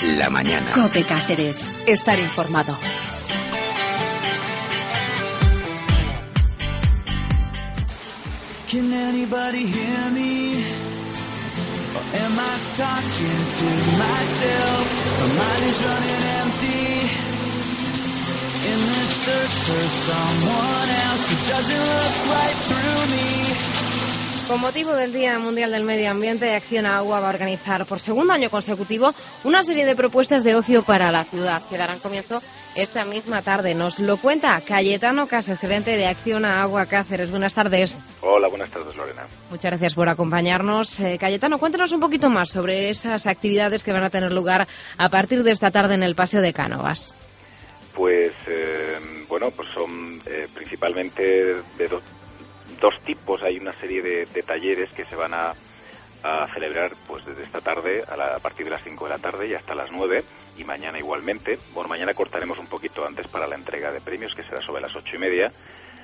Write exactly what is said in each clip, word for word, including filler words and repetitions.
La mañana. COPE Cáceres. Estar informado. Can anybody hear me? Or am I talking to myself? My mind is running empty in this search for someone else who doesn't look right through me. Con motivo del Día Mundial del Medio Ambiente, Acción Agua va a organizar por segundo año consecutivo una serie de propuestas de ocio para la ciudad que darán comienzo esta misma tarde. Nos lo cuenta Cayetano Casas, gerente de Acción Agua Cáceres. Buenas tardes. Hola, buenas tardes, Lorena. Muchas gracias por acompañarnos. Eh, Cayetano, cuéntanos un poquito más sobre esas actividades que van a tener lugar a partir de esta tarde en el Paseo de Cánovas. Pues, eh, bueno, pues son eh, principalmente de dos dos tipos. Hay una serie de, de talleres que se van a, a celebrar pues desde esta tarde a, la, a partir de las cinco de la tarde y hasta las nueve, y mañana igualmente. Bueno, mañana cortaremos un poquito antes para la entrega de premios, que será sobre las ocho y media,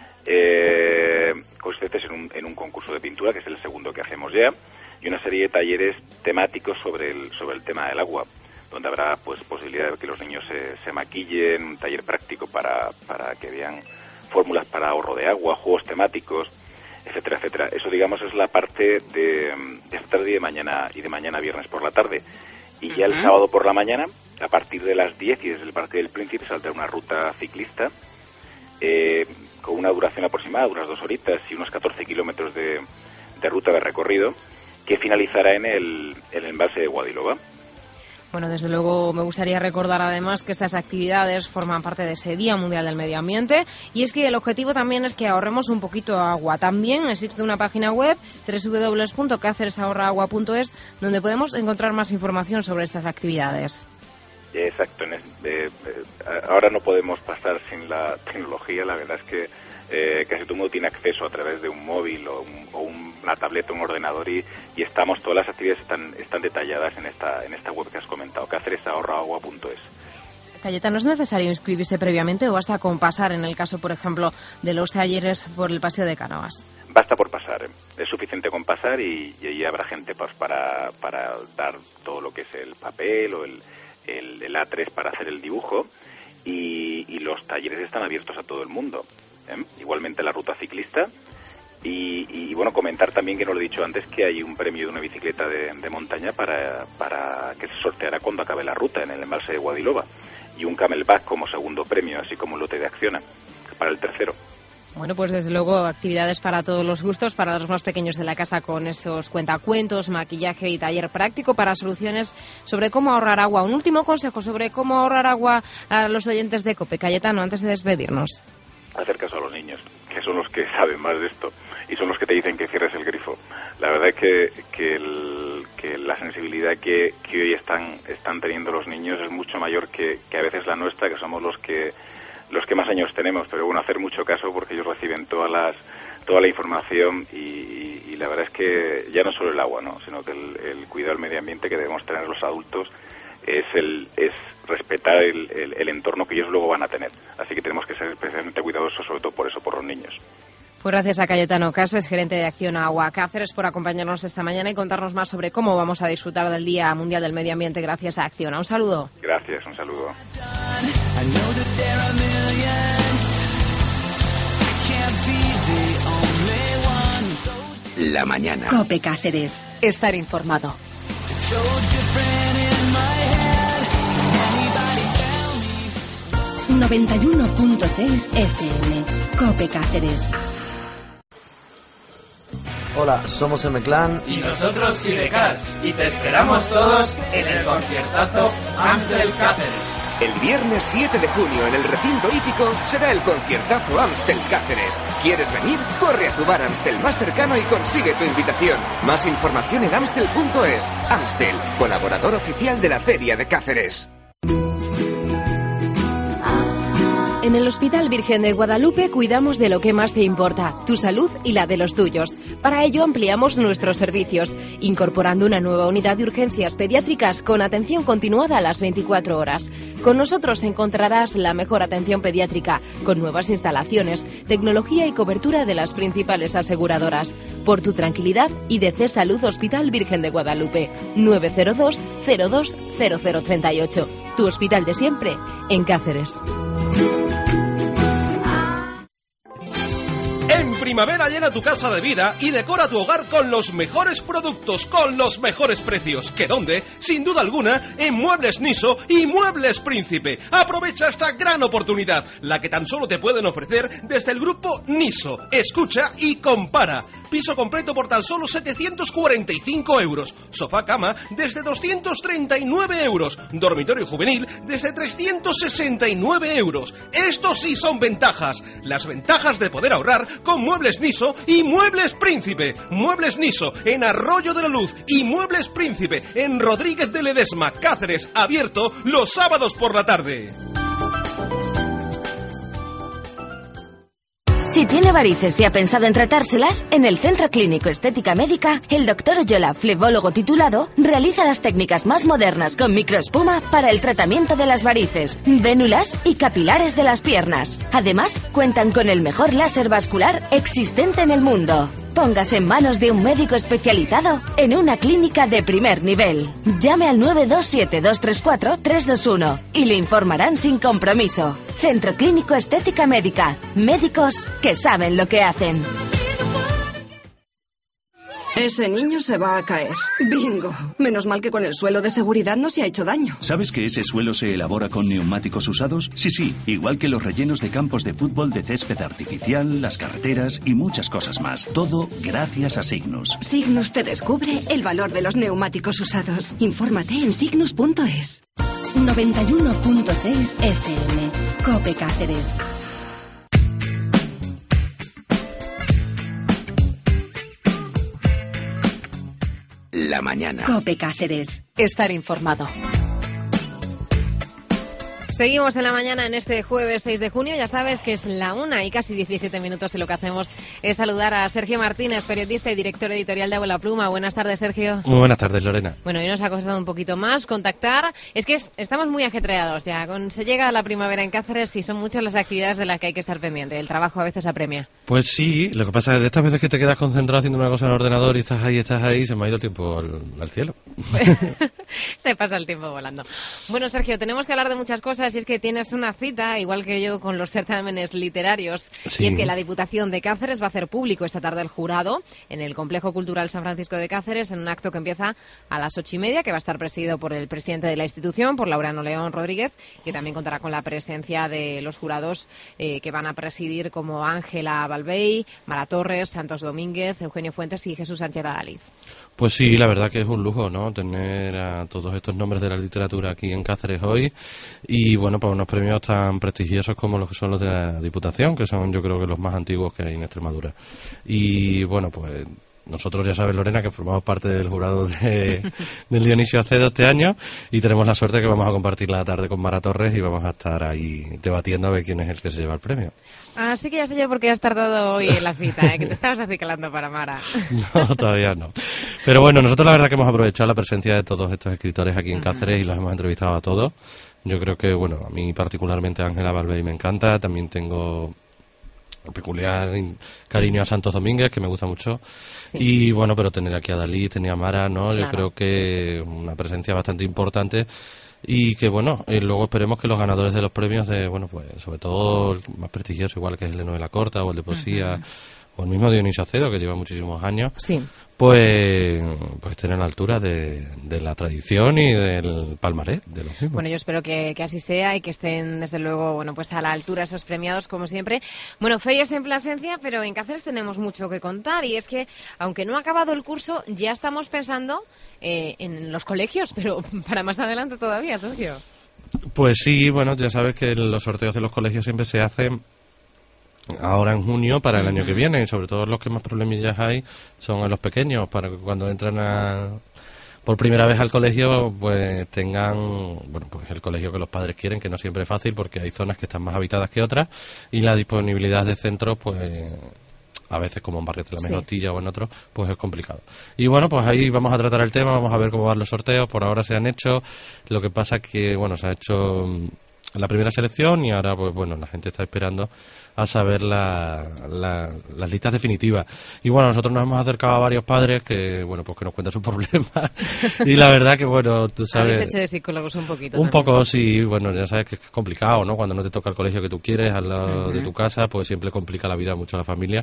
eh, consistentes en un, en un concurso de pintura, que es el segundo que hacemos ya, y una serie de talleres temáticos sobre el, sobre el tema del agua, donde habrá pues posibilidad de que los niños se, se maquillen, un taller práctico para, para que vean fórmulas para ahorro de agua, juegos temáticos, etcétera, etcétera. Eso, digamos, es la parte de, de esta tarde y de mañana, y de mañana viernes por la tarde. Y ya el uh-huh. sábado por la mañana, a partir de las diez y desde el Parque del Príncipe, saldrá una ruta ciclista eh, con una duración aproximada de unas dos horitas y unos catorce kilómetros de, de ruta de recorrido, que finalizará en el, el embalse de Guadiloba. Bueno, desde luego me gustaría recordar además que estas actividades forman parte de ese Día Mundial del Medio Ambiente, y es que el objetivo también es que ahorremos un poquito de agua. También existe una página web, doble u doble u doble u punto cáceres ahorra agua punto es, donde podemos encontrar más información sobre estas actividades. Exacto. En el, eh, eh, ahora no podemos pasar sin la tecnología. La verdad es que eh, casi todo el mundo tiene acceso a través de un móvil o, un, o un, una tableta o un ordenador, y, y estamos todas las actividades están están detalladas en esta en esta web que has comentado, cáceres ahorra agua punto es. Cayetano, ¿no es necesario inscribirse previamente o basta con pasar en el caso, por ejemplo, de los talleres por el Paseo de Cánovas? Basta por pasar, es suficiente con pasar, y, y ahí habrá gente pues, para para dar todo lo que es el papel o el el, el A tres para hacer el dibujo, y, y los talleres están abiertos a todo el mundo, ¿eh? Igualmente la ruta ciclista, y, y bueno, comentar también, que no lo he dicho antes, que hay un premio de una bicicleta de, de montaña para, para que se sorteará cuando acabe la ruta en el embalse de Guadiloba, y un camelback como segundo premio, así como un lote de Acciona para el tercero. Bueno, pues desde luego actividades para todos los gustos, para los más pequeños de la casa, con esos cuentacuentos, maquillaje y taller práctico para soluciones sobre cómo ahorrar agua. Un último consejo sobre cómo ahorrar agua a los oyentes de COPE. Cayetano, antes de despedirnos. Hacer caso a los niños, que son los que saben más de esto y son los que te dicen que cierres el grifo. La verdad es que, que, el, que la sensibilidad que, que hoy están, están teniendo los niños es mucho mayor que, que a veces la nuestra, que somos los que los que más años tenemos, pero bueno, hacer mucho caso, porque ellos reciben todas las toda la información, y, y, y la verdad es que ya no solo el agua, no, sino que el, el cuidado del medio ambiente que debemos tener los adultos es el es respetar el, el, el entorno que ellos luego van a tener. Así que tenemos que ser especialmente cuidadosos, sobre todo por eso, por los niños. Pues gracias a Cayetano Casas, gerente de Acción Agua Cáceres, por acompañarnos esta mañana y contarnos más sobre cómo vamos a disfrutar del Día Mundial del Medio Ambiente gracias a Acción. Un saludo. Gracias, un saludo. La mañana. COPE Cáceres. Estar informado. noventa y uno punto seis F M. COPE Cáceres. Hola, somos M-Clan y nosotros Sidecars, y te esperamos todos en el conciertazo Amstel Cáceres. El viernes siete de junio en el recinto hípico será el conciertazo Amstel Cáceres. ¿Quieres venir? Corre a tu bar Amstel más cercano y consigue tu invitación. Más información en amstel punto es. Amstel, colaborador oficial de la Feria de Cáceres. En el Hospital Virgen de Guadalupe cuidamos de lo que más te importa, tu salud y la de los tuyos. Para ello ampliamos nuestros servicios, incorporando una nueva unidad de urgencias pediátricas con atención continuada a las veinticuatro horas. Con nosotros encontrarás la mejor atención pediátrica, con nuevas instalaciones, tecnología y cobertura de las principales aseguradoras. Por tu tranquilidad, I D C Salud Hospital Virgen de Guadalupe, nueve cero dos cero dos cero cero tres ocho. Tu hospital de siempre, en Cáceres. En primavera llena tu casa de vida y decora tu hogar con los mejores productos, con los mejores precios. ¿Que dónde? Sin duda alguna, en Muebles Niso y Muebles Príncipe. Aprovecha esta gran oportunidad, la que tan solo te pueden ofrecer desde el grupo Niso. Escucha y compara. Piso completo por tan solo setecientos cuarenta y cinco euros. Sofá cama desde doscientos treinta y nueve euros. Dormitorio juvenil desde trescientos sesenta y nueve euros. Estos sí son ventajas. Las ventajas de poder ahorrar con Muebles Niso y Muebles Príncipe. Muebles Niso en Arroyo de la Luz y Muebles Príncipe en Rodríguez de Ledesma, Cáceres, abierto los sábados por la tarde. Si tiene varices y ha pensado en tratárselas, en el Centro Clínico Estética Médica, el doctor Yola, flebólogo titulado, realiza las técnicas más modernas con microespuma para el tratamiento de las varices, vénulas y capilares de las piernas. Además, cuentan con el mejor láser vascular existente en el mundo. Póngase en manos de un médico especializado en una clínica de primer nivel. Llame al nueve dos siete dos tres cuatro tres dos uno y le informarán sin compromiso. Centro Clínico Estética Médica. Médicos que saben lo que hacen. Ese niño se va a caer. Bingo. Menos mal que con el suelo de seguridad no se ha hecho daño. ¿Sabes que ese suelo se elabora con neumáticos usados? Sí, sí, igual que los rellenos de campos de fútbol de césped artificial, las carreteras y muchas cosas más. Todo gracias a Signus. Signus te descubre el valor de los neumáticos usados. Infórmate en signus punto es. noventa y uno punto seis F M. COPE Cáceres. La mañana. COPE Cáceres. Estar informado. Seguimos en la mañana en este jueves seis de junio. Ya sabes que es la una y casi diecisiete minutos y lo que hacemos es saludar a Sergio Martínez, periodista y director editorial de Abuela Pluma. Buenas tardes, Sergio. Muy buenas tardes, Lorena. Bueno, hoy nos ha costado un poquito más contactar. Es que es, estamos muy ajetreados ya. Con, se llega a la primavera en Cáceres y son muchas las actividades de las que hay que estar pendiente. El trabajo a veces apremia. Pues sí, lo que pasa es que de estas veces que te quedas concentrado haciendo una cosa en el ordenador y estás ahí, estás ahí, se me ha ido el tiempo al, al cielo. Se pasa el tiempo volando. Bueno, Sergio, tenemos que hablar de muchas cosas y es que tienes una cita, igual que yo, con los certámenes literarios. Sí. Y es que la Diputación de Cáceres va a hacer público esta tarde el jurado en el Complejo Cultural San Francisco de Cáceres, en un acto que empieza a las ocho y media, que va a estar presidido por el presidente de la institución, por Laureano León Rodríguez, que también contará con la presencia de los jurados eh, que van a presidir, como Ángela Balbey, Mara Torres, Santos Domínguez, Eugenio Fuentes y Jesús Sánchez Adaliz. Pues sí, la verdad que es un lujo, ¿no?, tener a todos estos nombres de la literatura aquí en Cáceres hoy. Y bueno, pues unos premios tan prestigiosos como los que son los de la Diputación, que son, yo creo, que los más antiguos que hay en Extremadura. Y bueno, pues nosotros, ya sabes, Lorena, que formamos parte del jurado de, del Dionisio Acedo este año y tenemos la suerte que vamos a compartir la tarde con Mara Torres y vamos a estar ahí debatiendo a ver quién es el que se lleva el premio. Así que ya sé yo por qué has tardado hoy en la cita, ¿eh? Que te estabas acicalando para Mara. No, todavía no. Pero bueno, nosotros la verdad que hemos aprovechado la presencia de todos estos escritores aquí en Cáceres y los hemos entrevistado a todos. Yo creo que, bueno, a mí particularmente Ángela Balbey me encanta, también tengo peculiar cariño a Santos Domínguez, que me gusta mucho. Sí. Y bueno, pero tener aquí a Dalí, tener a Mara, ¿no? Claro. Yo creo que una presencia bastante importante y que bueno, eh, luego esperemos que los ganadores de los premios de, bueno, pues sobre todo el más prestigioso, igual que es el de novela corta o el de poesía, uh-huh. o el mismo Dionisio Acedo, que lleva muchísimos años, sí. pues pues estén a la altura de, de la tradición y del palmarés de los mismos. Bueno, yo espero que, que así sea y que estén, desde luego, bueno, pues a la altura esos premiados, como siempre. Bueno, ferias en Plasencia, pero en Cáceres tenemos mucho que contar, y es que, aunque no ha acabado el curso, ya estamos pensando eh, en los colegios, pero para más adelante todavía, Sergio. Pues sí, bueno, ya sabes que los sorteos de los colegios siempre se hacen ahora en junio para el uh-huh. año que viene, y sobre todo los que más problemillas hay son en los pequeños, para que cuando entran a por primera vez al colegio, pues tengan, bueno, pues el colegio que los padres quieren, que no siempre es fácil porque hay zonas que están más habitadas que otras y la disponibilidad de centros, pues a veces como en Barrios de la Mejotilla sí. o en otros, pues es complicado. Y bueno, pues ahí vamos a tratar el tema, vamos a ver cómo van los sorteos. Por ahora se han hecho, lo que pasa que, bueno, se ha hecho la primera selección y ahora, pues bueno, la gente está esperando a saber la, la, las listas definitivas. Y bueno, nosotros nos hemos acercado a varios padres que, bueno, pues que nos cuentan sus problemas. Y la verdad que, bueno, tú sabes... Habéis hecho de psicólogos un poquito. Un también. poco, sí, bueno, ya sabes que es complicado, ¿no? Cuando no te toca el colegio que tú quieres al lado uh-huh. de tu casa, pues siempre complica la vida mucho a la familia.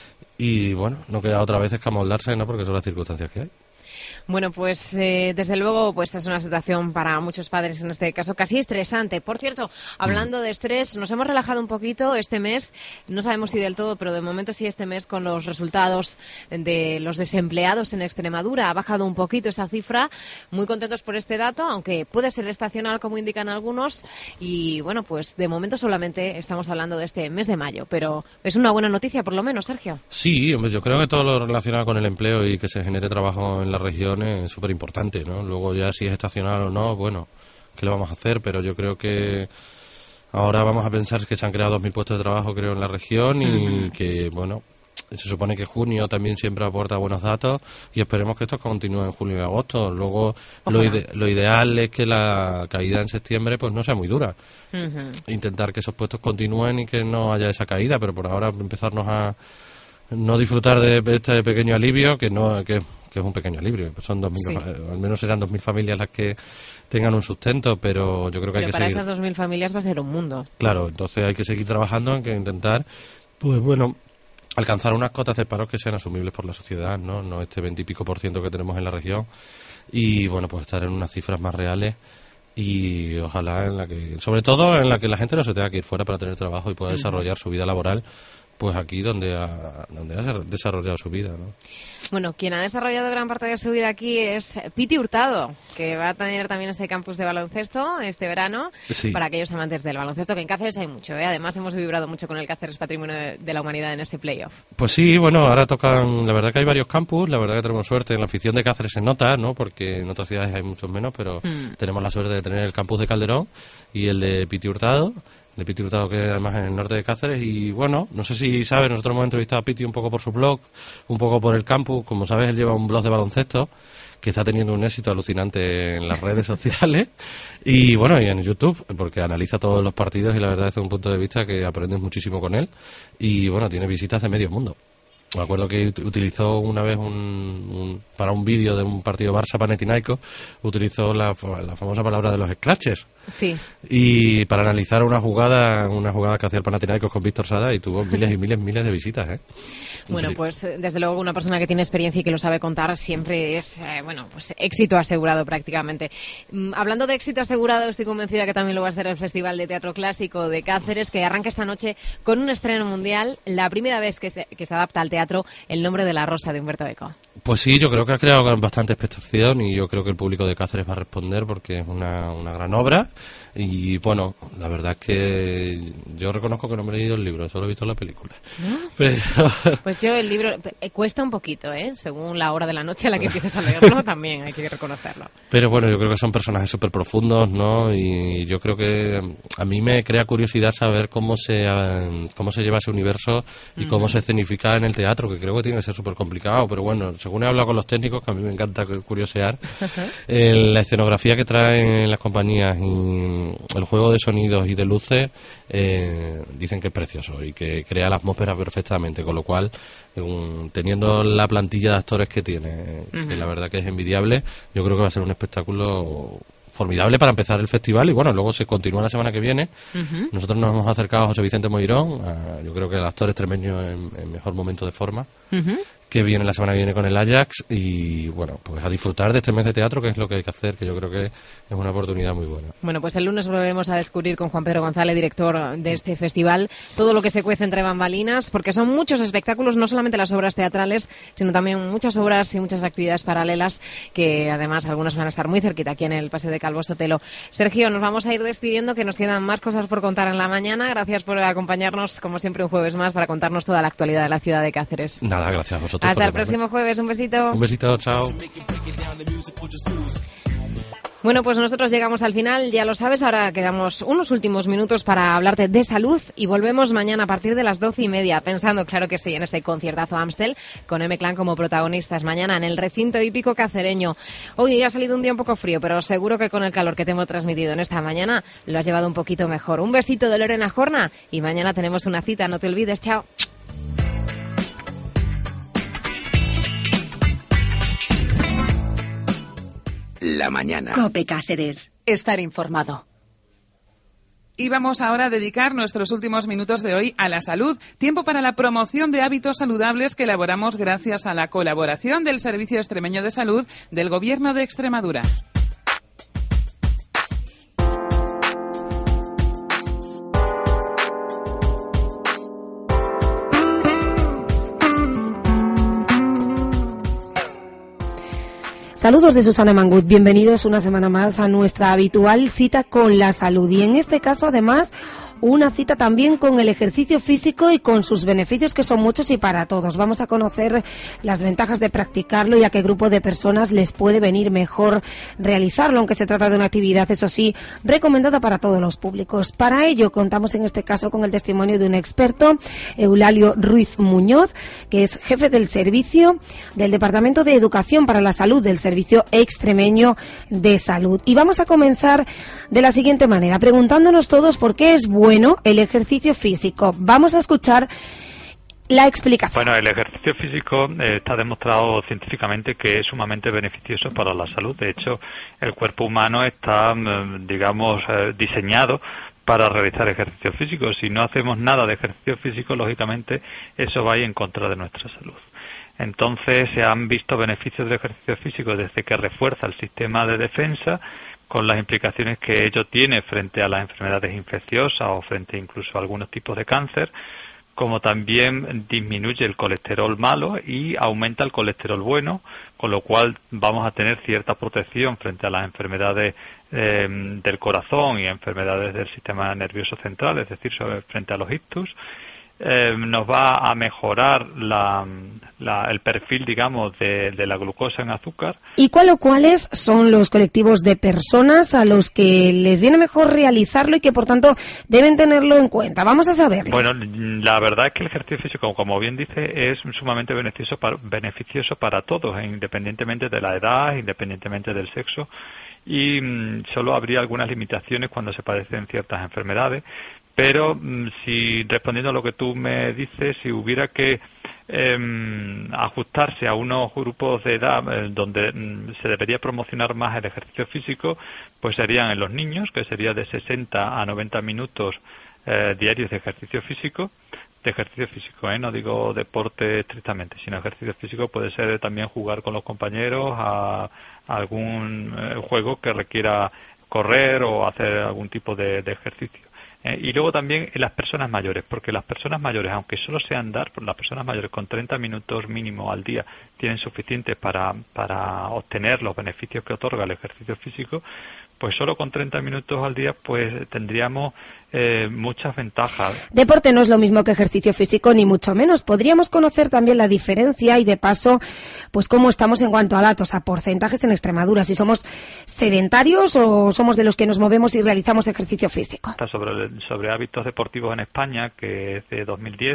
Y bueno, no queda otra vez que amoldarse, ¿no? Porque son las circunstancias que hay. Bueno, pues eh, desde luego pues es una situación para muchos padres en este caso casi estresante. Por cierto, hablando mm. de estrés, nos hemos relajado un poquito este mes, no sabemos si del todo, pero de momento sí este mes con los resultados de los desempleados en Extremadura. Ha bajado un poquito esa cifra, muy contentos por este dato, aunque puede ser estacional como indican algunos. Y bueno, pues de momento solamente estamos hablando de este mes de mayo, pero es una buena noticia por lo menos, Sergio. Sí, hombre, yo creo que todo lo relacionado con el empleo y que se genere trabajo en la región es súper importante, ¿no? Luego ya si es estacional o no, bueno, ¿qué le vamos a hacer? Pero yo creo que ahora vamos a pensar que se han creado dos mil puestos de trabajo, creo, en la región y uh-huh. que, bueno, se supone que junio también siempre aporta buenos datos y esperemos que esto continúe en julio y agosto. Luego lo, ide- lo ideal es que la caída en septiembre pues no sea muy dura. Uh-huh. Intentar que esos puestos continúen y que no haya esa caída, pero por ahora empezarnos a no disfrutar de este pequeño alivio, que no que que es un pequeño alivio, son dos mil, sí. al menos serán dos mil familias las que tengan un sustento, pero yo creo que pero hay que para seguir. Esas dos mil familias va a ser un mundo. Claro, entonces hay que seguir trabajando en que intentar, pues bueno, alcanzar unas cotas de paros que sean asumibles por la sociedad, no, no este veintipico por ciento que tenemos en la región y bueno, pues estar en unas cifras más reales y ojalá en la que, sobre todo en la que la gente no se tenga que ir fuera para tener trabajo y pueda uh-huh. desarrollar su vida laboral. Pues aquí donde ha, donde ha desarrollado su vida, ¿no? Bueno, quien ha desarrollado gran parte de su vida aquí es Piti Hurtado, que va a tener también ese campus de baloncesto este verano, sí. para aquellos amantes del baloncesto, que en Cáceres hay mucho, ¿eh? Además hemos vibrado mucho con el Cáceres Patrimonio de, de la Humanidad en ese playoff. Pues sí, bueno, ahora tocan, la verdad que hay varios campus, la verdad que tenemos suerte, en la afición de Cáceres se nota, ¿no? Porque en otras ciudades hay muchos menos, pero mm. tenemos la suerte de tener el campus de Calderón y el de Piti Hurtado. De Piti Hurtado, que además en el norte de Cáceres, y bueno, no sé si sabes, nosotros hemos entrevistado a Piti un poco por su blog, un poco por el campus, como sabes él lleva un blog de baloncesto que está teniendo un éxito alucinante en las redes sociales y bueno, y en YouTube, porque analiza todos los partidos y la verdad desde un punto de vista que aprendes muchísimo con él y bueno, tiene visitas de medio mundo. Me acuerdo que utilizó una vez un, un para un vídeo de un partido Barça-Panathinaikos, utilizó la, la famosa palabra de los scratches. Sí. Y para analizar una jugada, una jugada que hacía el Panathinaikos con Víctor Sada y tuvo miles y miles, miles de visitas, ¿eh? Bueno, pues desde luego una persona que tiene experiencia y que lo sabe contar siempre es, eh, bueno, pues éxito asegurado prácticamente. Mm, hablando de éxito asegurado, estoy convencida que también lo va a ser el Festival de Teatro Clásico de Cáceres, que arranca esta noche con un estreno mundial, la primera vez que se, que se adapta al teatro El nombre de la rosa de Humberto Eco. Pues sí, yo creo que ha creado bastante expectación y yo creo que el público de Cáceres va a responder porque es una, una gran obra y bueno, la verdad es que yo reconozco que no me he leído el libro, solo he visto la película. ¿No? Pero... Pues yo el libro eh, cuesta un poquito, ¿eh? Según la hora de la noche a la que empieces a leerlo, también hay que reconocerlo. Pero bueno, yo creo que son personajes súper profundos, ¿no? Y yo creo que a mí me crea curiosidad saber cómo se cómo se lleva ese universo y uh-huh. cómo se escenifica en el teatro, que creo que tiene que ser súper complicado, pero bueno, según he hablado con los técnicos, que a mí me encanta curiosear, uh-huh. eh, la escenografía que traen las compañías y el juego de sonidos y de luces eh, dicen que es precioso y que crea la atmósfera perfectamente, con lo cual un, teniendo la plantilla de actores que tiene, uh-huh. que la verdad que es envidiable, yo creo que va a ser un espectáculo formidable para empezar el festival y bueno, luego se continúa la semana que viene. Uh-huh. Nosotros nos hemos acercado a José Vicente Moirón, a, yo creo que el actor extremeño en, en mejor momento de forma, uh-huh. que viene la semana que viene con el Ajax y bueno, pues a disfrutar de este mes de teatro, que es lo que hay que hacer, que yo creo que es una oportunidad muy buena. Bueno, pues el lunes volveremos a descubrir con Juan Pedro González, director de este festival, todo lo que se cuece entre bambalinas, porque son muchos espectáculos, no solamente las obras teatrales, sino también muchas obras y muchas actividades paralelas, que además algunas van a estar muy cerquita aquí en el Paseo de Calvo Sotelo. Sergio, nos vamos a ir despidiendo, que nos quedan más cosas por contar en la mañana. Gracias por acompañarnos, como siempre, un jueves más para contarnos toda la actualidad de la ciudad de Cáceres. Nada, gracias a vosotros. nosotros Hasta el también, próximo jueves, un besito. Un besito, chao. Bueno, pues nosotros llegamos al final, ya lo sabes, ahora quedamos unos últimos minutos para hablarte de salud y volvemos mañana a partir de las doce y media, pensando, claro que sí, en ese conciertazo Amstel, con M-Clan como protagonistas mañana en el recinto hípico cacereño. Hoy ha salido un día un poco frío, pero seguro que con el calor que te hemos transmitido en esta mañana lo has llevado un poquito mejor. Un besito de Lorena Jorna y mañana tenemos una cita, no te olvides, chao. La mañana. COPE Cáceres. Estar informado. Y vamos ahora a dedicar nuestros últimos minutos de hoy a la salud. Tiempo para la promoción de hábitos saludables que elaboramos gracias a la colaboración del Servicio Extremeño de Salud del Gobierno de Extremadura. Saludos de Susana Mangut, bienvenidos una semana más a nuestra habitual cita con la salud y en este caso además una cita también con el ejercicio físico y con sus beneficios que son muchos y para todos. Vamos a conocer las ventajas de practicarlo y a qué grupo de personas les puede venir mejor realizarlo, aunque se trata de una actividad, eso sí, recomendada para todos los públicos. Para ello contamos en este caso con el testimonio de un experto, Eulalio Ruiz Muñoz, que es jefe del servicio del Departamento de Educación para la Salud del Servicio Extremeño de Salud. Y vamos a comenzar de la siguiente manera, preguntándonos todos por qué es bueno Bueno, el ejercicio físico. Vamos a escuchar la explicación. Bueno, el ejercicio físico eh, está demostrado científicamente que es sumamente beneficioso para la salud. De hecho, el cuerpo humano está, digamos, eh, diseñado para realizar ejercicio físico. Si no hacemos nada de ejercicio físico, lógicamente, eso va a ir en contra de nuestra salud. Entonces, se han visto beneficios del ejercicio físico desde que refuerza el sistema de defensa, con las implicaciones que ello tiene frente a las enfermedades infecciosas o frente incluso a algunos tipos de cáncer, como también disminuye el colesterol malo y aumenta el colesterol bueno, con lo cual vamos a tener cierta protección frente a las enfermedades eh, del corazón y enfermedades del sistema nervioso central, es decir, sobre, frente a los ictus. Eh, nos va a mejorar la, la, el perfil, digamos, de, de la glucosa en azúcar. ¿Y cuál o cuáles son los colectivos de personas a los que les viene mejor realizarlo y que, por tanto, deben tenerlo en cuenta? Vamos a saberlo. Bueno, la verdad es que el ejercicio físico, como bien dice, es sumamente beneficioso para, beneficioso para todos, independientemente de la edad, independientemente del sexo, y mmm, solo habría algunas limitaciones cuando se padecen ciertas enfermedades. Pero si, respondiendo a lo que tú me dices, si hubiera que eh, ajustarse a unos grupos de edad eh, donde eh, se debería promocionar más el ejercicio físico, pues serían en los niños, que sería de sesenta a noventa minutos eh, diarios de ejercicio físico. De ejercicio físico, ¿eh? No digo deporte estrictamente, sino ejercicio físico puede ser también jugar con los compañeros a, a algún eh, juego que requiera correr o hacer algún tipo de, de ejercicio. Eh, y luego también en las personas mayores, porque las personas mayores, aunque solo sea andar, las personas mayores con treinta minutos mínimo al día tienen suficiente para, para obtener los beneficios que otorga el ejercicio físico, pues solo con treinta minutos al día pues tendríamos eh, muchas ventajas. Deporte no es lo mismo que ejercicio físico, ni mucho menos. Podríamos conocer también la diferencia y de paso, pues cómo estamos en cuanto a datos, a porcentajes en Extremadura, si somos sedentarios o somos de los que nos movemos y realizamos ejercicio físico. Sobre, sobre hábitos deportivos en España, que es de dos mil diez,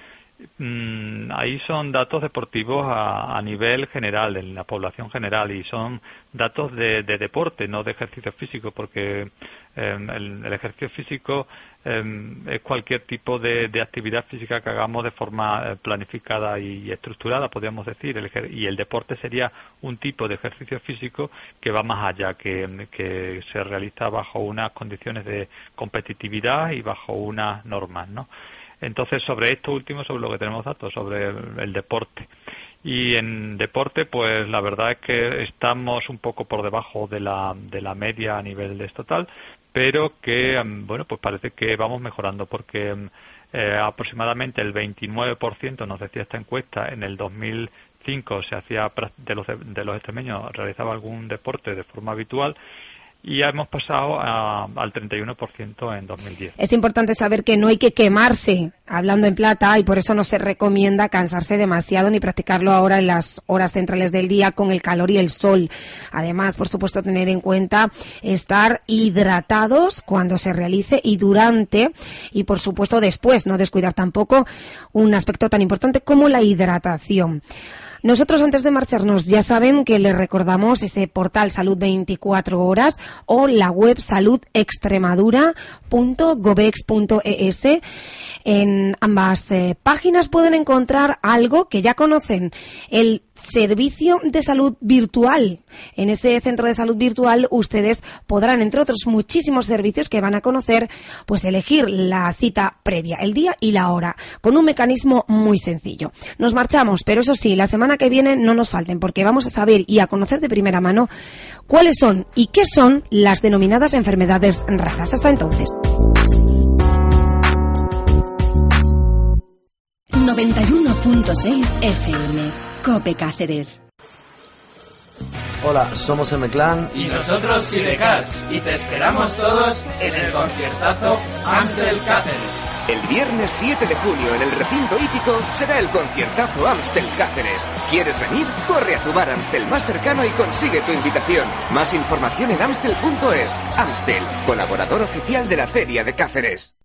Mm, ahí son datos deportivos a, a nivel general, en la población general, y son datos de, de deporte, no de ejercicio físico, porque eh, el, el ejercicio físico eh, es cualquier tipo de, de actividad física que hagamos de forma planificada y estructurada, podríamos decir, el, y el deporte sería un tipo de ejercicio físico que va más allá, que, que se realiza bajo unas condiciones de competitividad y bajo unas normas, ¿no? Entonces, sobre esto último, sobre lo que tenemos datos, sobre el, el deporte. Y en deporte, pues la verdad es que estamos un poco por debajo de la, de la media a nivel estatal, pero que, bueno, pues parece que vamos mejorando, porque eh, aproximadamente el veintinueve por ciento, nos decía esta encuesta, en el dos mil cinco se hacía de los, de los extremeños realizaba algún deporte de forma habitual, y ya hemos pasado a, al treinta y uno por ciento en dos mil diez. Es importante saber que no hay que quemarse hablando en plata y por eso no se recomienda cansarse demasiado ni practicarlo ahora en las horas centrales del día con el calor y el sol. Además, por supuesto, tener en cuenta estar hidratados cuando se realice y durante y, por supuesto, después. No descuidar tampoco un aspecto tan importante como la hidratación. Nosotros, antes de marcharnos, ya saben que les recordamos ese portal Salud veinticuatro horas o la web salud extremadura punto govex punto es. En ambas eh, páginas pueden encontrar algo que ya conocen, el servicio de salud virtual. En ese centro de salud virtual ustedes podrán, entre otros muchísimos servicios que van a conocer, pues elegir la cita previa, el día y la hora, con un mecanismo muy sencillo. Nos marchamos, pero eso sí, la semana que viene no nos falten, porque vamos a saber y a conocer de primera mano cuáles son y qué son las denominadas enfermedades raras. Hasta entonces. noventa y uno punto seis F M, Cope Cáceres. Hola, somos M-Clan y nosotros Sidecars, y te esperamos todos en el conciertazo Amstel Cáceres. El viernes siete de junio en el recinto hípico será el conciertazo Amstel Cáceres. ¿Quieres venir? Corre a tu bar Amstel más cercano y consigue tu invitación. Más información en amstel punto es. Amstel, colaborador oficial de la Feria de Cáceres.